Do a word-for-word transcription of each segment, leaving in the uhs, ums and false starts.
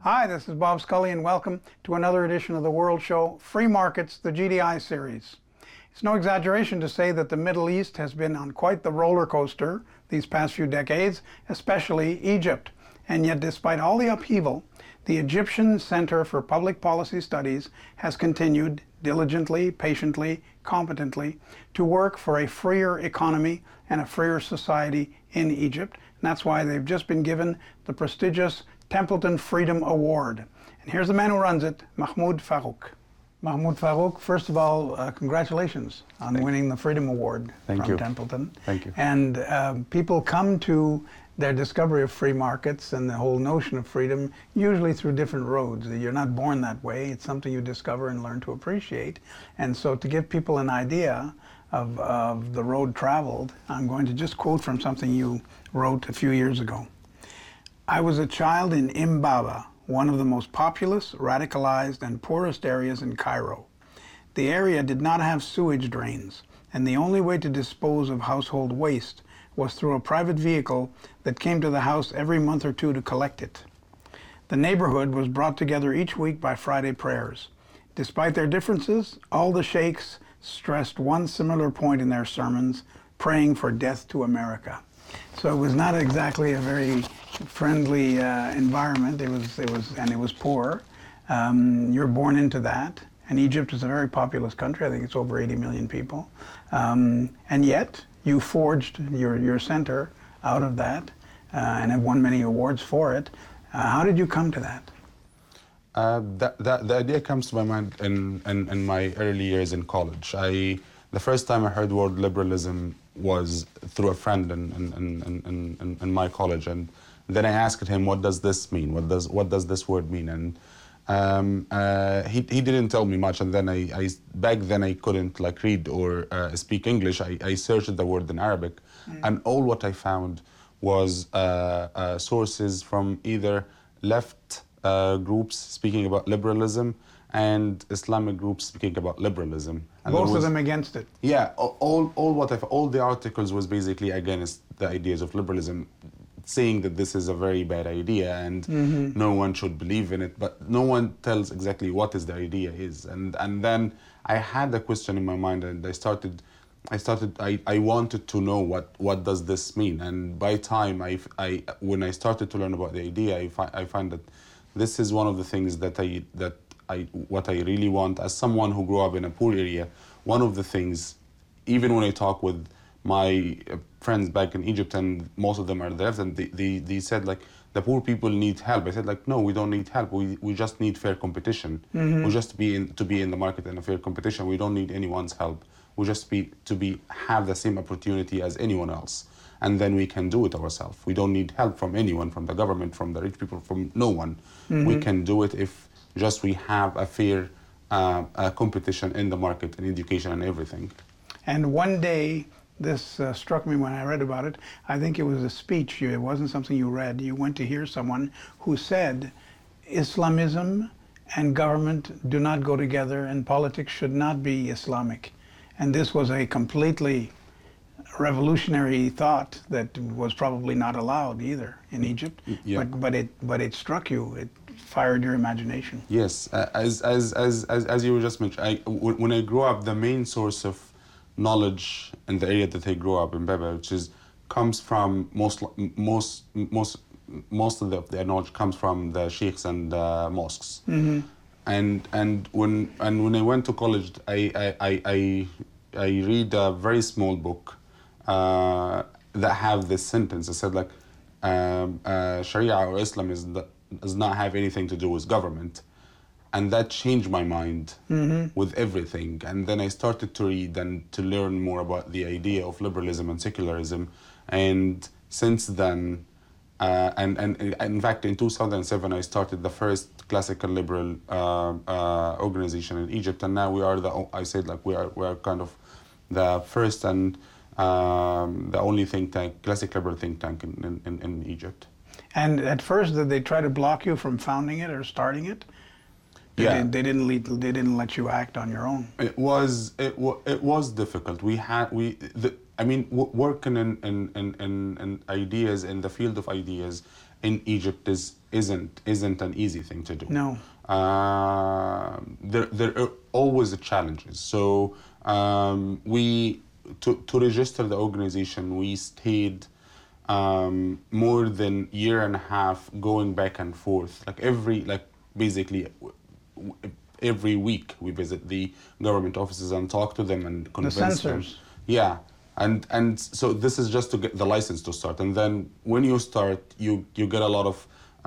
Hi, this is Bob Scully, and welcome to another edition of the World Show, Free Markets, the G D I series. It's no exaggeration to say that the Middle East has been on quite the roller coaster these past few decades, especially Egypt. And yet, despite all the upheaval, the Egyptian Center for Public Policy Studies has continued diligently, patiently, competently to work for a freer economy and a freer society in Egypt. And that's why they've just been given the prestigious Templeton Freedom Award. And here's the man who runs it, Mahmoud Farouk. Mahmoud Farouk, first of all, uh, congratulations on Thank winning the Freedom Award Thank from you. Templeton. Thank you. And um, people come to their discovery of free markets and the whole notion of freedom usually through different roads. You're not born that way. It's something you discover and learn to appreciate. And so to give people an idea of, of the road traveled, I'm going to just quote from something you wrote a few years ago. I was a child in Imbaba, one of the most populous, radicalized, and poorest areas in Cairo. The area did not have sewage drains, and the only way to dispose of household waste was through a private vehicle that came to the house every month or two to collect it. The neighborhood was brought together each week by Friday prayers. Despite their differences, all the sheikhs stressed one similar point in their sermons, praying for death to America. So it was not exactly a very friendly uh, environment. It was, it was, and it was poor. Um, you're born into that. And Egypt is a very populous country. I think it's over eighty million people. Um, and yet, you forged your, your center out of that uh, and have won many awards for it. Uh, how did you come to that? Uh, that, that? The idea comes to my mind in, in, in my early years in college. I, the first time I heard the word liberalism was through a friend in, in, in, in, in, in my college. And then I asked him, what does this mean? What does, what does this word mean? And um, uh, he, he didn't tell me much. And then I, I back then I couldn't like read or uh, speak English. I, I searched the word in Arabic. Mm. And all what I found was uh, uh, sources from either left uh, groups speaking about liberalism and Islamic groups speaking about liberalism. And both was, of them against it. Yeah, all, all what I've, all the articles was basically against the ideas of liberalism, saying that this is a very bad idea and mm-hmm. no one should believe in it, but no one tells exactly what is the idea is. And and then I had a question in my mind, and I started, I started, I, I wanted to know what what does this mean. And by time I, I when I started to learn about the idea, I fi I find that this is one of the things that I that I what I really want as someone who grew up in a poor area. One of the things, even when I talk with my friends back in Egypt, and most of them are left, and they, they, they said like, the poor people need help. I said like, no, we don't need help. We, we just need fair competition. Mm-hmm. We just be in, to be in the market in a fair competition. We don't need anyone's help. We just be to be have the same opportunity as anyone else. And then we can do it ourselves. We don't need help from anyone, from the government, from the rich people, from no one. Mm-hmm. We can do it if just we have a fair uh, uh, competition in the market, in education and everything. And one day, this uh, struck me when I read about it. I think it was a speech. It wasn't something you read. You went to hear someone who said Islamism and government do not go together, and politics should not be Islamic. And this was a completely revolutionary thought that was probably not allowed either in Egypt. Yeah. But, but, it, but it struck you. It fired your imagination. Yes. Uh, as, as, as, as, as you just mentioned, I, when I grew up, the main source of knowledge in the area that I grew up in Baba, which is comes from most most most most of the, the knowledge comes from the sheikhs and uh, mosques. Mm-hmm. And and when and when I went to college, I I I I, I read a very small book uh, that have this sentence. It said like um, uh, Sharia or Islam is the, does not have anything to do with government. And that changed my mind mm-hmm. with everything. And then I started to read and to learn more about the idea of liberalism and secularism. And since then, uh, and, and, and in fact, in two thousand seven, I started the first classical liberal uh, uh, organization in Egypt. And now we are the, I said like we are, we are kind of the first and um, the only think tank, classic liberal think tank in, in, in Egypt. And at first, did they try to block you from founding it or starting it? They, yeah. did, they didn't lead, they didn't let you act on your own. It was it, wa, it was difficult. We had we the, I mean w working in in, in in in ideas in the field of ideas in Egypt is isn't isn't an easy thing to do. No. Uh, there there are always challenges. So um, we to to register the organization, we stayed um, more than year and a half going back and forth. Like every like basically w- w- every week we visit the government offices and talk to them and The convince them. censors. Yeah. And and so this is just to get the license to start. And then when you start, you you get a lot of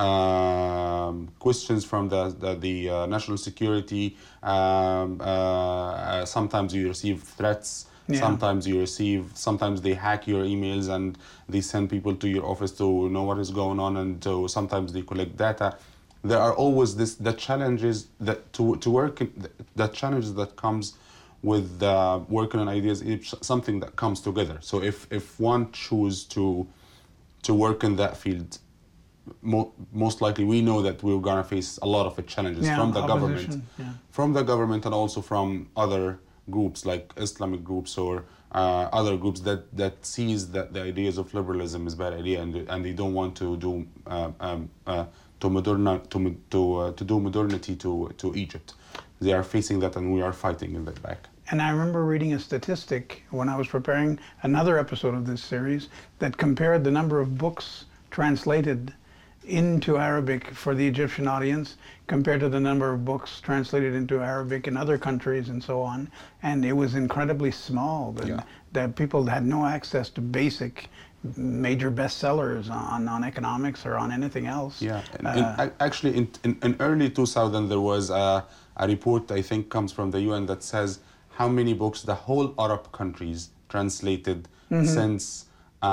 um, questions from the the, the uh, national security. Um, uh, uh, sometimes you receive threats. Yeah. Sometimes you receive. Sometimes they hack your emails and they send people to your office to know what is going on. And to, sometimes they collect data. There are always this the challenges that to to work in, the challenges that comes with uh, working on ideas. It's something that comes together. So if if one choose to to work in that field, mo- most likely we know that we're gonna face a lot of challenges Yeah, from the opposition, government, yeah. from the government, and also from other groups like Islamic groups or uh, other groups that that sees that the ideas of liberalism is bad idea and and they don't want to do uh, um, uh, to moderna to mo- to uh, to do modernity to to Egypt. They are facing that, and we are fighting in that back. And I remember reading a statistic when I was preparing another episode of this series that compared the number of books translated into Arabic for the Egyptian audience compared to the number of books translated into Arabic in other countries and so on. And it was incredibly small. That, Yeah. that people had no access to basic major bestsellers on, on economics or on anything else. Yeah, and, Uh, and ac- actually, in, in, in early two thousand, there was a, a report, I think, comes from the U N that says how many books the whole Arab countries translated since uh,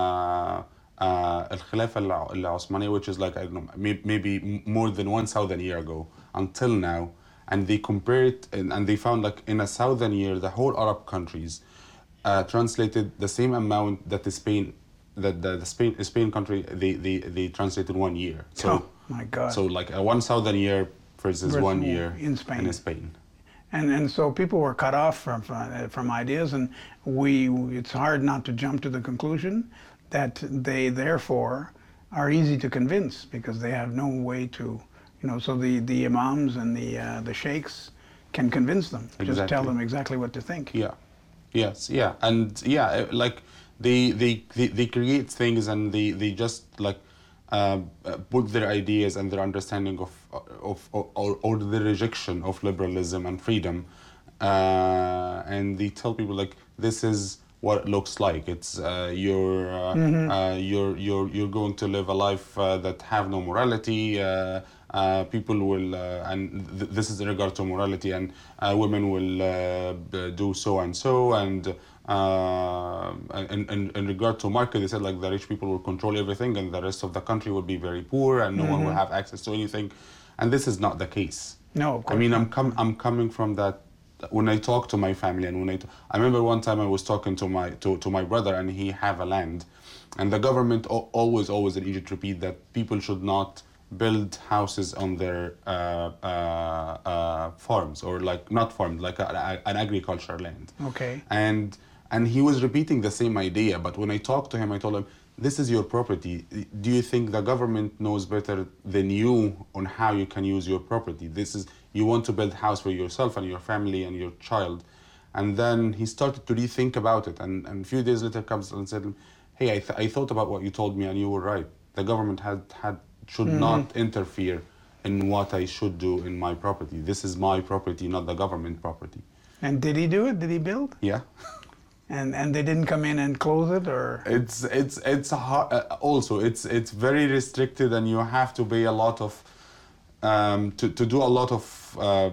uh, Al-Khilafah al- al-Osmani, which is like, I don't know, may- maybe m- more than one thousand year ago until now. And they compared it, and, and they found like in a thousand year, the whole Arab countries uh, translated the same amount that the Spain, that the, the Spain Spain country they, they, they translated one year. So Oh, my God. So like a one thousand year versus Versus one year in Spain. in Spain. And and so people were cut off from from, from ideas, and we it's hard not to jump to the conclusion that they therefore are easy to convince because they have no way to, you know, so the, the imams and the uh, the sheikhs can convince them. Just tell Exactly. them exactly what to think. Yeah, yes, yeah, and yeah, uh, like they they they, they create things and they they just like uh, uh, put their ideas and their understanding of of, of or, or the rejection of liberalism and freedom, uh, and they tell people like this is what it looks like. It's uh, you're uh, uh, you're you're you're going to live a life uh, that have no morality. Uh, uh, people will, uh, and th- this is in regard to morality, and uh, women will uh, b- do so and so, and uh, in, in, in regard to market, they said like the rich people will control everything, and the rest of the country will be very poor, and no one will have access to anything, and this is not the case. No, of course I mean, not. I'm com- I'm coming from that. When I talk to my family, and when I, t- I remember one time I was talking to my to, to my brother, and he have a land, and the government o- always always in Egypt repeat that people should not build houses on their uh, uh, uh, farms, or like not farms, like a, a, an agricultural land. Okay. And and he was repeating the same idea, but when I talked to him, I told him, this is your property. Do you think the government knows better than you on how you can use your property? This is, you want to build a house for yourself and your family and your child. And then he started to rethink about it. And, and a few days later comes and said, hey, I, th- I thought about what you told me and you were right. The government had, had should not interfere in what I should do in my property. This is my property, not the government property. And did he do it? Did he build? Yeah. And and they didn't come in and close it, or? It's it's it's hard. Uh, also, it's it's very restricted, and you have to pay a lot of um, to to do a lot of uh,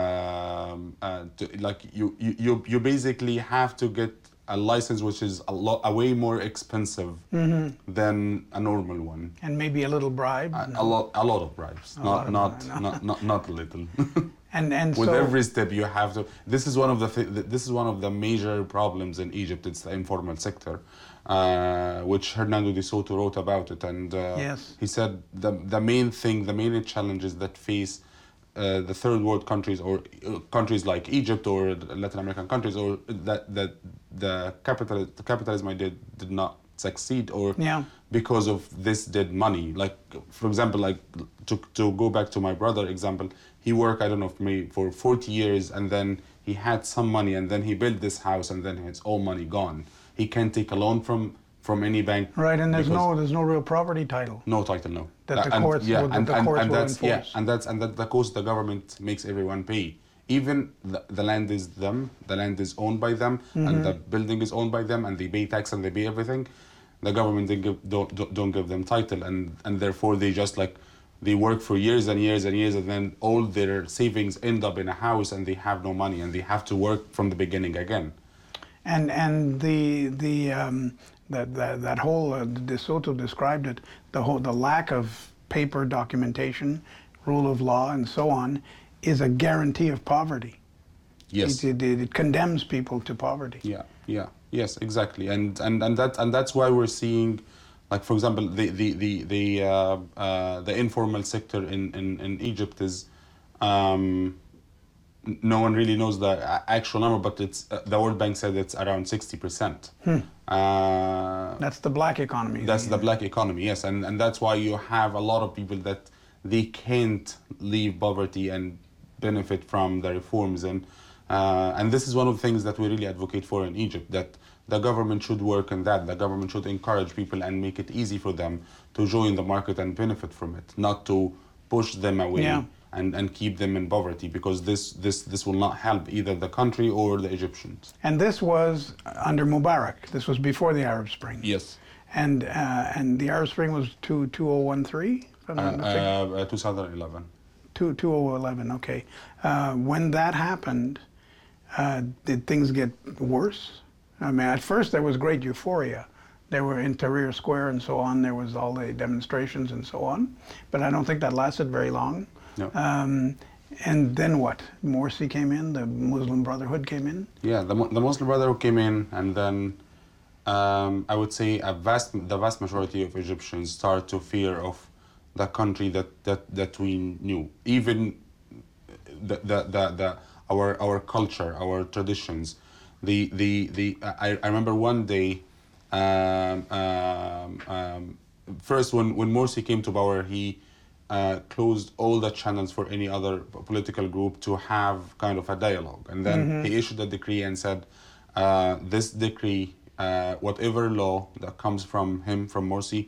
um, uh, to, like you, you you you basically have to get a license, which is a lot a way more expensive than a normal one. And maybe a little bribe. A, a lot a lot of bribes, lot not of not, bribe, no. not not not a little. And and With so every step you have to. This is one of the th- this is one of the major problems in Egypt. It's the informal sector, uh, which Hernando de Soto wrote about it, and uh, Yes. he said the the main thing, the main challenges that face uh, the third world countries, or uh, countries like Egypt or Latin American countries, or that that the capital the capitalism idea did not succeed or Yeah. because of this dead money. Like, for example, like to, to go back to my brother example, he worked, I don't know, for me for forty years, and then he had some money, and then he built this house, and then his all money gone. He can't take a loan from from any bank. Right, and there's because- no there's no real property title. no title, no. That the And- courts will- that and, the and, courts and will that's, yeah, enforce. and that's and that the cost the government makes everyone pay. Even the, the land is them, the land is owned by them, Mm-hmm. and the building is owned by them, and they pay tax and they pay everything. The government don't give, don't, don't- don't give them title, and and therefore they just like they work for years and years and years, and then all their savings end up in a house, and they have no money, and they have to work from the beginning again. And and the the um, that that that whole uh, De Soto described it, the whole the lack of paper documentation, rule of law, and so on, is a guarantee of poverty. Yes. It, it, it condemns people to poverty. Yeah, yeah, yes, exactly, and and and that and that's why we're seeing, like for example, the the the the uh, uh, the informal sector in, in, in Egypt is, um, n- no one really knows the a- actual number, but it's uh, the World Bank said it's around sixty percent. Uh, That's the black economy. that's the black economy, yes, and and that's why you have a lot of people that they can't leave poverty and benefit from the reforms, and uh, and this is one of the things that we really advocate for in Egypt, that the government should work on that. The government should encourage people and make it easy for them to join the market and benefit from it, not to push them away. Yeah. And, and keep them in poverty, because this, this, this will not help either the country or the Egyptians. And this was under Mubarak. This was before the Arab Spring. Yes. And uh, and the Arab Spring was two two oh one three. If I'm Uh, not mistaken. uh, twenty eleven. Two two oh eleven. Okay. Uh, when that happened, uh, did things get worse? I mean, at first there was great euphoria. There were in Tahrir Square and so on. There was all the demonstrations and so on. But I don't think that lasted very long. No. Um, and then what? Morsi came in. The Muslim Brotherhood came in. Yeah, the, Mu- the Muslim Brotherhood came in, and then um, I would say a vast, the vast majority of Egyptians start to fear of the country that, that, that we knew. Even the, the, the, the our our culture, our traditions. The the the I, I remember one day. Um, um, um, first, when when Morsi came to power, he uh, closed all the channels for any other p- political group to have kind of a dialogue. And then he issued a decree and said, uh, this decree, uh, whatever law that comes from him, from Morsi,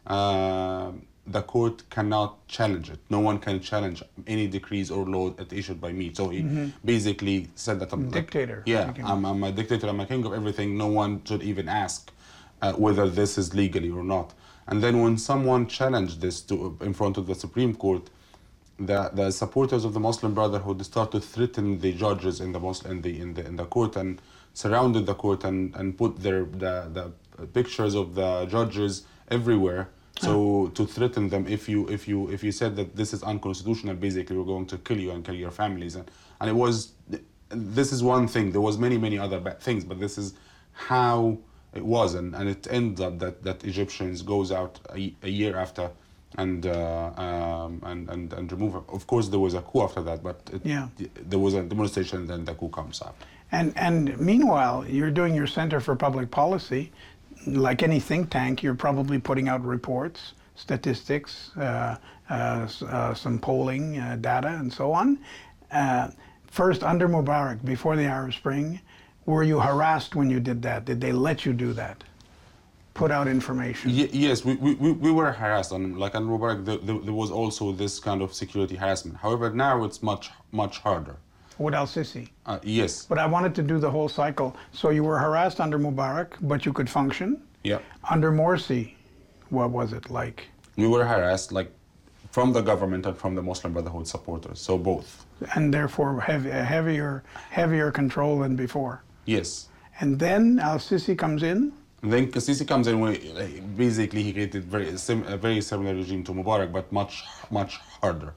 uh, the court cannot challenge it. No one can challenge any decrees or law that issued by me. So he basically said that I'm like, Dictator. yeah, Like him. I'm, I'm a dictator, I'm a king of everything. No one should even ask uh, whether this is legally or not. And then when someone challenged this to, in front of the Supreme Court, the, the supporters of the Muslim Brotherhood started to threaten the judges in the Muslim in the in the in the court and surrounded the court and, and put their the, the pictures of the judges everywhere. So to threaten them, if you if you if you said that this is unconstitutional, basically we're going to kill you and kill your families. And and it was, this is one thing. There was many many other bad things, but this is how it was, and, and it ends up that, that Egyptians goes out a, a year after and, uh, um, and and and remove it. Of course, there was a coup after that, but it, Yeah. there was a demonstration, and then the coup comes up. And and meanwhile, you're doing your Center for Public Policy. Like any think tank, you're probably putting out reports, statistics, uh, uh, s- uh, some polling uh, data, and so on. Uh, first, under Mubarak, before the Arab Spring, were you harassed when you did that? Did they let you do that? Put out information? Ye- yes, we, we, we we were harassed, and like on Mubarak, there, there, there was also this kind of security harassment. However, now it's much much harder. With Al-Sisi? Uh, yes. But I wanted to do the whole cycle. So you were harassed under Mubarak, but you could function. Yeah. Under Morsi, what was it like? We were harassed, like, from the government and from the Muslim Brotherhood supporters. So both. And therefore heavy, heavier, heavier control than before. Yes. And then Al-Sisi comes in. And then Sisi comes in, we, basically he created very sim, a very similar regime to Mubarak, but much much harder.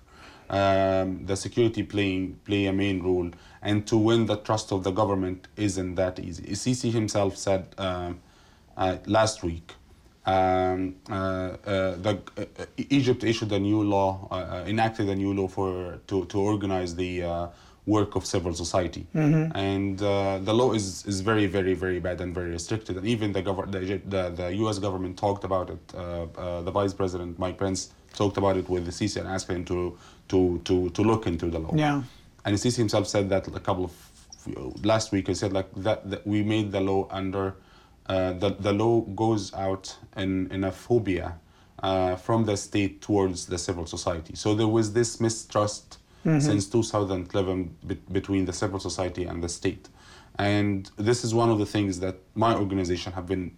Um, the security playing play a main role, and to win the trust of the government isn't that easy. Sisi himself said um, uh, last week, um, uh, uh, the, uh, Egypt issued a new law, uh, uh, enacted a new law for to, to organize the uh, work of civil society. Mm-hmm. And uh, the law is, is very, very, very bad and very restricted. And even the, gov- the, the, the U S government talked about it. Uh, uh, the Vice President, Mike Pence, talked about it with the Sisi and asked him to, to, to, to look into the law. Yeah. And Sisi himself said that a couple of, last week, he said like that, that we made the law under, uh, the, the law goes out in, in a phobia uh, from the state towards the civil society. So there was this mistrust mm-hmm. since two thousand eleven be- between the civil society and the state. And this is one of the things that my organization have been,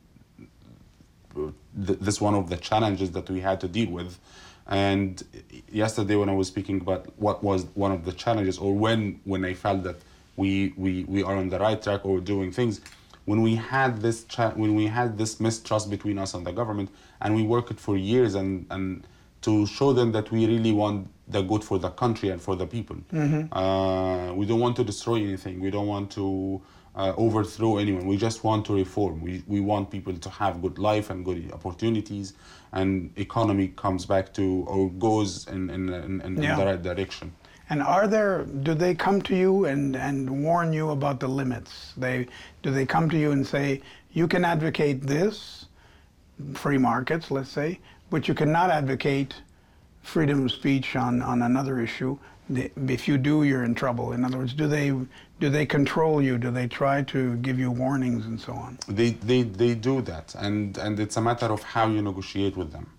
th- this one of the challenges that we had to deal with. And yesterday when I was speaking about what was one of the challenges, or when, when I felt that we, we, we are on the right track or doing things, when we had this cha- when we had this mistrust between us and the government, and we worked for years and, and to show them that we really want the good for the country and for the people. Mm-hmm. Uh, we don't want to destroy anything. We don't want to uh, overthrow anyone. We just want to reform. We, we want people to have good life and good opportunities, and economy comes back to, or goes in, in, in, in, yeah. in the right direction. And are there, do they come to you and, and warn you about the limits? They, do they come to you and say, you can advocate this, free markets, let's say, but you cannot advocate freedom of speech on, on another issue? If you do, you're in trouble. In other words, do they do they control you? Do they try to give you warnings and so on? They they, they do that, and, and it's a matter of how you negotiate with them.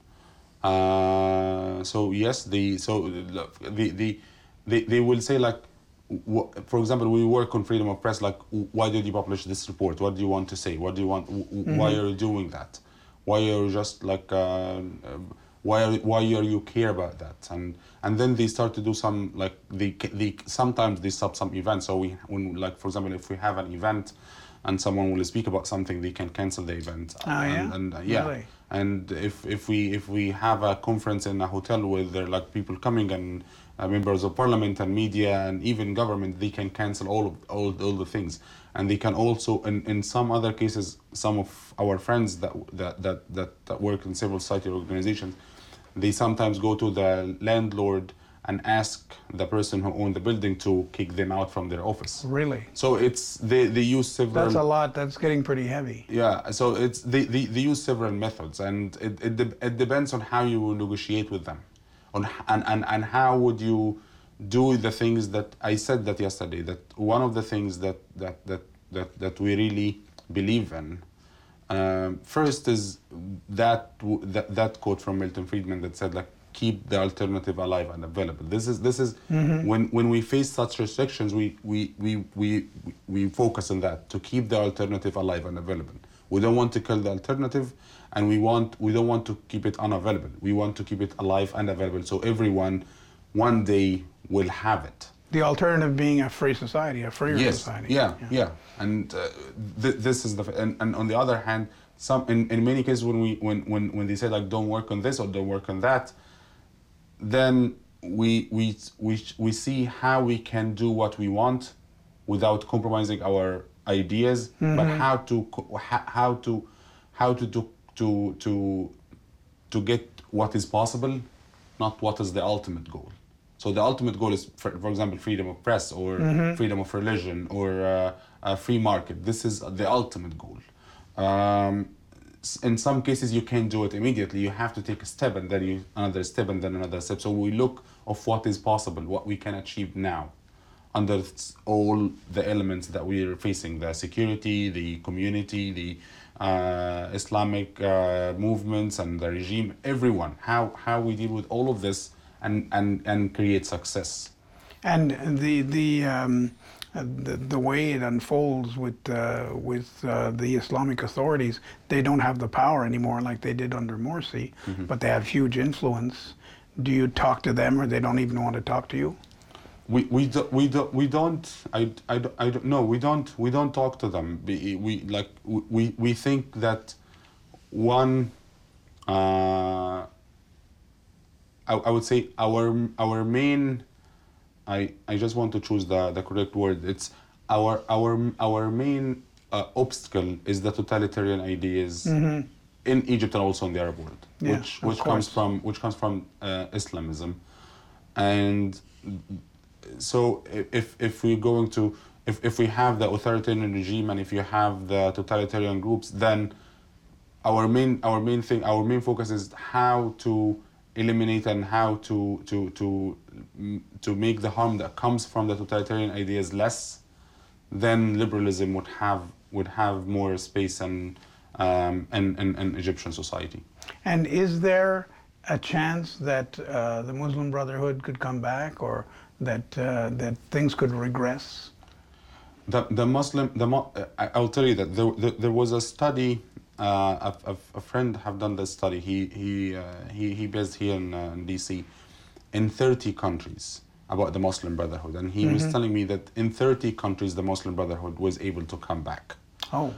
Uh, so yes, they so the the they, they will say like, for example, we work on freedom of press. Like, why did you publish this report? What do you want to say? What do you want? Mm-hmm. Why are you doing that? Why are you just like? Uh, why are why are you care about that? And and then they start to do some like they they sometimes they stop some events. So we when like for example, if we have an event, and someone will speak about something, they can cancel the event. Oh and, yeah. And uh, yeah. Really? And if if we if we have a conference in a hotel where there are like people coming and uh, members of parliament and media and even government, they can cancel all of all, all the things. And they can also, in, in some other cases, some of our friends that that, that that that work in civil society organizations, they sometimes go to the landlord and ask the person who owned the building to kick them out from their office. Really? So it's they, they use several. That's a lot. That's getting pretty heavy. Yeah. So it's they, they, they use several methods, and it it, de- it depends on how you negotiate with them, on and, and and how would you do the things that I said that yesterday. That one of the things that that that that, that we really believe in. Um, first is that, that that quote from Milton Friedman that said like, keep the alternative alive and available. This is this is mm-hmm. when when we face such restrictions, we we, we we we focus on that, to keep the alternative alive and available. We don't want to kill the alternative, and we want we don't want to keep it unavailable. We want to keep it alive and available, so everyone one day will have it. The alternative being a free society, a freer yes. society. Yeah, yeah, yeah. And uh, th- this is the and, and on the other hand, some in, in many cases when we when, when when they say like don't work on this or don't work on that, then we we we we see how we can do what we want without compromising our ideas, mm-hmm. but how to how to how to do to to to get what is possible, not what is the ultimate goal. So the ultimate goal is, for, for example, freedom of press or mm-hmm. freedom of religion or uh, a free market. This is the ultimate goal. Um, in some cases, you can't do it immediately. You have to take a step and then you, another step and then another step. So we look of what is possible, what we can achieve now, under all the elements that we are facing: the security, the community, the uh, Islamic uh, movements, and the regime. Everyone, how how we deal with all of this. And, and, and create success. And the the um, the, the way it unfolds with uh, with uh, the Islamic authorities, they don't have the power anymore like they did under Morsi, mm-hmm. but they have huge influence. Do you talk to them, or they don't even want to talk to you? We we do, we do, we don't I, I, I don't no we don't we don't talk to them. We, we like we we think that one. Uh, I, I would say our our main, I I just want to choose the, the correct word. It's our our our main uh, obstacle is the totalitarian ideas mm-hmm. in Egypt and also in the Arab world, yeah, which which comes from which comes from uh, Islamism, and so if if we're going to if, if we have the authoritarian regime and if you have the totalitarian groups, then our main our main thing our main focus is how to eliminate and how to to to to make the harm that comes from the totalitarian ideas less. Then liberalism would have would have more space and um, in, in, in Egyptian society. And is there a chance that uh, the Muslim Brotherhood could come back, or that uh, that things could regress? The the Muslim the I, I'll tell you that there there, there was a study. Uh, a, a, a friend have done this study. He he uh, he he based here in, uh, in D C in thirty countries about the Muslim Brotherhood, and he mm-hmm. was telling me that in thirty countries the Muslim Brotherhood was able to come back. Oh.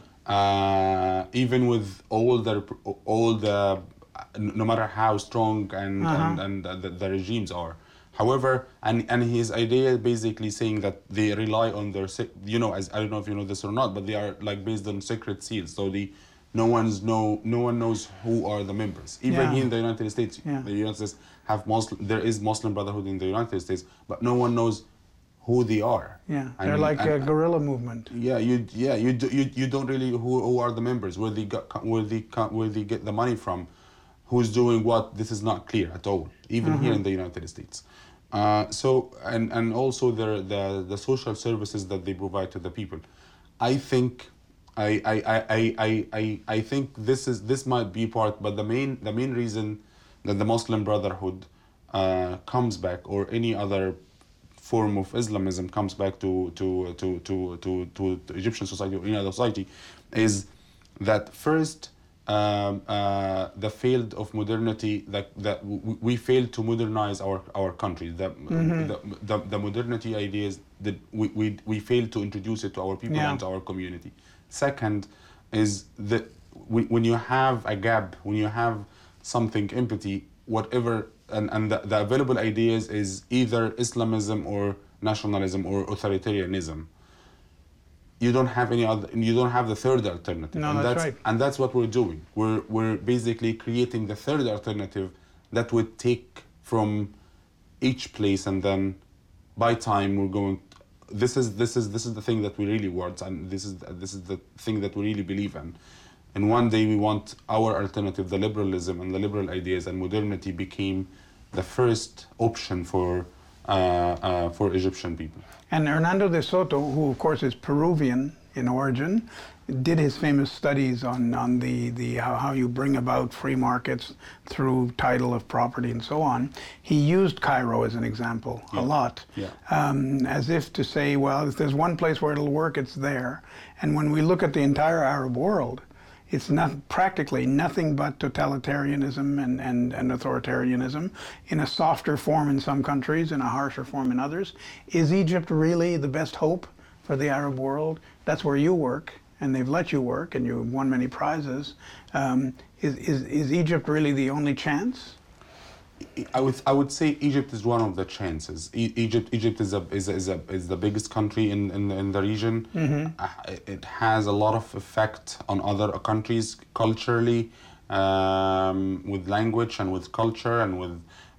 Uh, even with all the all the no matter how strong and uh-huh. and, and the, the regimes are. However, and and his idea basically saying that they rely on their, you know, as I don't know if you know this or not, but they are like based on secret seals. So the no one's know no one knows who are the members. Even yeah. here in the United States, yeah. the United States have Muslim. There is Muslim Brotherhood in the United States, but no one knows who they are. Yeah, they're and, like and, a guerrilla movement. Yeah, you yeah you do, you you don't really who who are the members, where they got where they where they get the money from, who's doing what. This is not clear at all, even mm-hmm. here in the United States. Uh, so and and also the the the social services that they provide to the people. I think I I, I, I, I, I think this is this might be part, but the main the main reason that the Muslim Brotherhood uh, comes back, or any other form of Islamism comes back to to to to to, to, to Egyptian society or any other society, is that first um, uh, the field of modernity, that that w- we failed to modernize our our country. The, mm-hmm. the, the the modernity ideas that we we we failed to introduce it to our people yeah. and to our community. Second is that we, when you have a gap, when you have something empty, whatever, and, and the, the available ideas is either Islamism or nationalism or authoritarianism. You don't have any other, you don't have the third alternative. No, and that's, that's right. And that's what we're doing. We're we're basically creating the third alternative that would take from each place, and then by time we're going. This is this is this is the thing that we really want, and this is this is the thing that we really believe in. And one day we want our alternative, the liberalism and the liberal ideas and modernity, became the first option for uh, uh, for Egyptian people. And Hernando de Soto, who of course is Peruvian in origin, did his famous studies on, on the, the how, how you bring about free markets through title of property and so on. He used Cairo as an example yeah. a lot, yeah. um, as if to say, well, if there's one place where it'll work, it's there. And when we look at the entire Arab world, it's not practically nothing but totalitarianism and, and, and authoritarianism in a softer form in some countries, in a harsher form in others. Is Egypt really the best hope for the Arab world? That's where you work, and they've let you work, and you've won many prizes. Um, is, is, is Egypt really the only chance? I would I would say Egypt is one of the chances. E- Egypt Egypt is a is a, is a is the biggest country in in, in the region. Mm-hmm. Uh, it has a lot of effect on other countries culturally, um, with language and with culture and with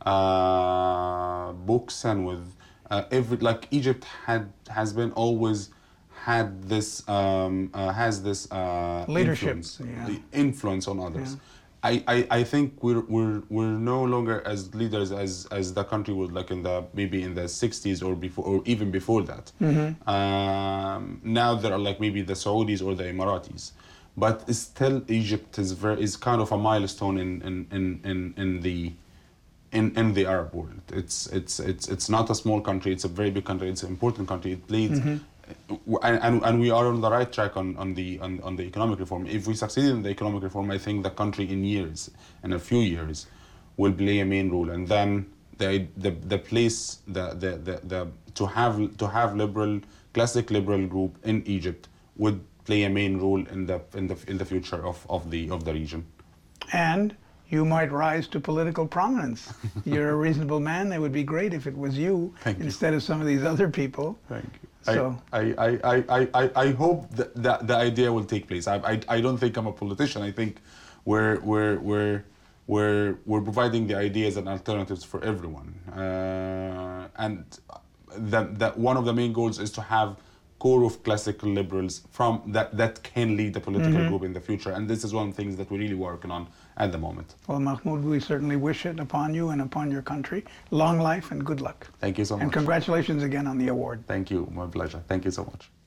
uh, books and with uh, every like Egypt had has been always had this um, uh, has this uh, leadership influence, yeah. influence on others. Yeah. I, I, I think we're we're we're no longer as leaders as, as the country was like in the maybe in the sixties or before or even before that. Mm-hmm. Um, now there are like maybe the Saudis or the Emiratis, but still Egypt is very is kind of a milestone in in, in, in, in the in, in the Arab world. It's it's it's it's not a small country. It's a very big country. It's an important country. It plays. Mm-hmm. And, and and we are on the right track on, on the on, on the economic reform. If we succeed in the economic reform, I think the country in years, in a few years, will play a main role. And then the the the place the the, the, the to have to have liberal classic liberal group in Egypt would play a main role in the in the in the future of, of the of the region. And you might rise to political prominence. You're a reasonable man. It would be great if it was you Thank instead you. of some of these other people. Thank you. So I, I, I, I, I hope that, that the idea will take place. I, I, I don't think I'm a politician. I think we're, we're, we're, we're, we're providing the ideas and alternatives for everyone. Uh, and that, that one of the main goals is to have core of classical liberals from that, that can lead the political Mm-hmm. group in the future. And this is one of the things that we're really working on at the moment. Well, Mahmoud, we certainly wish it upon you and upon your country. Long life and good luck. Thank you so much. And congratulations again on the award. Thank you. My pleasure. Thank you so much.